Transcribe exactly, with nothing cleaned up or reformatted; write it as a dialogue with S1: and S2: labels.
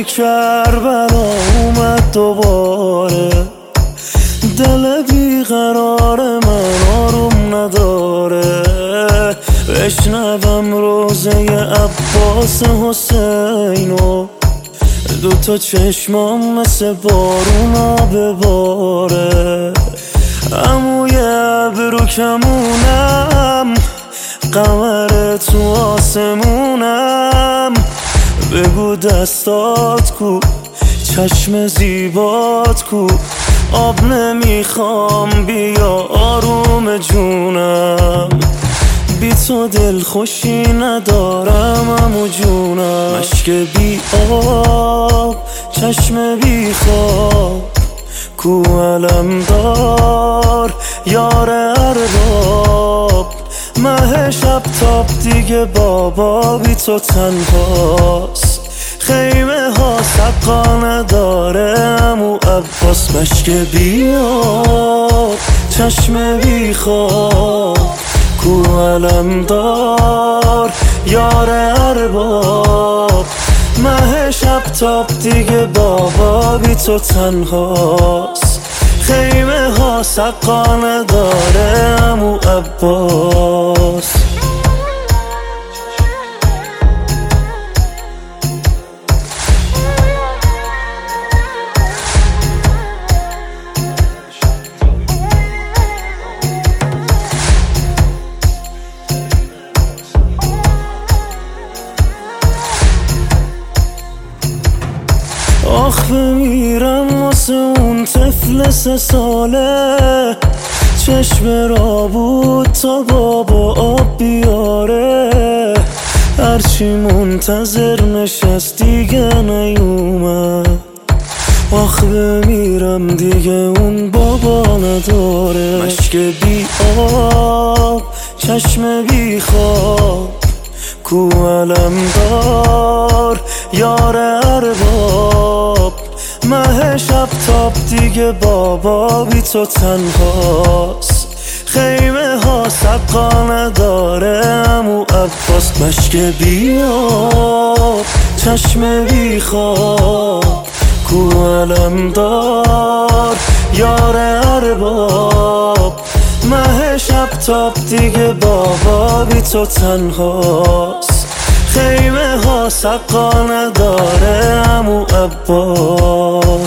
S1: کربلا اومد دوباره، دل بیقرار من آروم نداره. بشنوم روزه عباس حسینو، دوتا چشمام مثل بارونا بباره. عموی ابرو کمونم، قمر تو آسمونم. بگو دستات کو، چشم زیبات کو. آب نمیخوام بیا آروم جونم، بی تو دل خوشی ندارم امو جونم. مشک بی آب، چشم بی خواب، کو علمدار یار ارباب. مه شب تاب دیگه بابا بی تو تنهاست. خیمه ها سقا نداره امو عباس. مشک بی آب، چشم بی خواب، کو علمدار یار ارباب. مه شب تاب دیگه بابا بی تو تنهاست. خیمه ها سقا نداره امو عباس. آخ بمیرم واسه اون طفل سه ساله، چشم را بود تا بابا آب بیاره. هرچی منتظر نشست دیگه نیومد. آخ بمیرم دیگه اون بابا نداره. مشک بی آب، چشم بی خواب، کو علمدار یار ارباب. مه شب تاب دیگه بابا بی تو تنهاست. خیمه ها سقا نداره امو عباس. مشک بی آب، چشم بی خواب، کو علمدار یار ارباب. مه شب تاب دیگه بابا بی تو تنهاست. خیمه ها سقا نداره امو عباس.